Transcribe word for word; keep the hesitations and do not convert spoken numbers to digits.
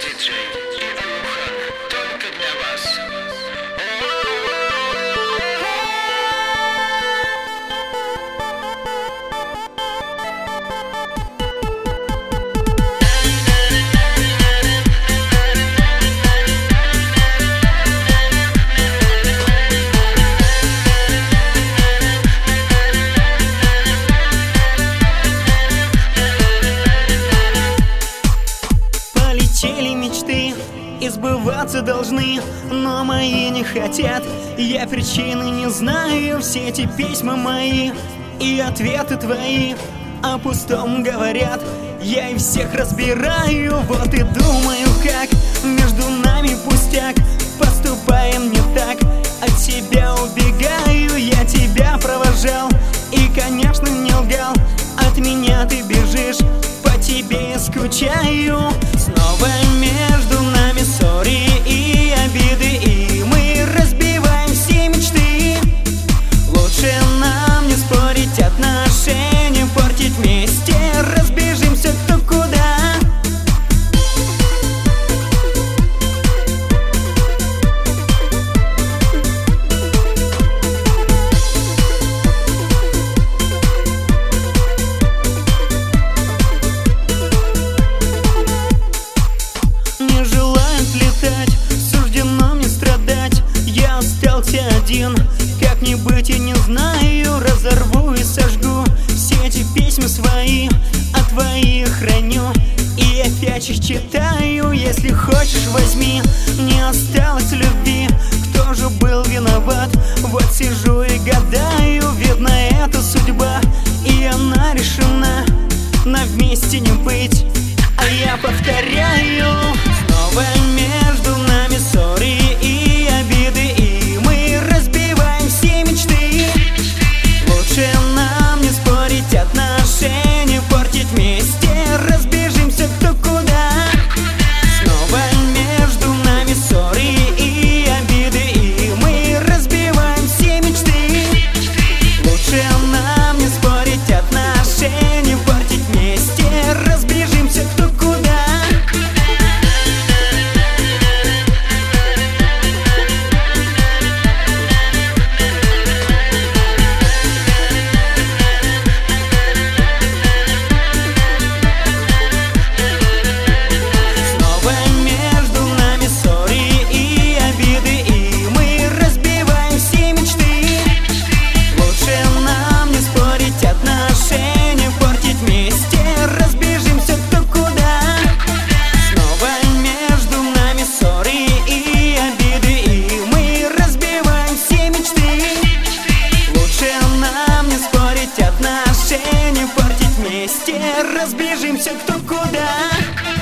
диджей Алухан, только для вас. Мечты и сбываться должны, но мои не хотят. Я причины не знаю, все эти письма мои и ответы твои о пустом говорят. Я и всех разбираю, вот и думаю, как между нами пустяк. Поступаем не так, от себя убегаю. Я тебя провожал и, конечно, не лгал. От меня ты бежишь, по тебе скучаю. Снова между нами ссоры и обиды, и мы разбиваем все мечты. Лучше нам не спорить, отношения портить вместе. Разбежимся кто куда. Один, как не быть и не знаю, разорву и сожгу все эти письма свои, а твои храню и опять их читаю. Если хочешь, возьми, не осталось любви, кто же был виноват? Вот сижу и гадаю, видно это судьба, и она решена на вместе не быть. А я повторяю, снова между нами ссоры и обиды, и лучше нам не спорить, отношения портить вместе. Разбежимся кто куда. Снова между нами ссоры и обиды, и мы разбиваем все мечты. Лучше нам не спорить, отношения портить вместе. Разбежимся кто куда. Отношения портить вместе. Разбежимся кто куда.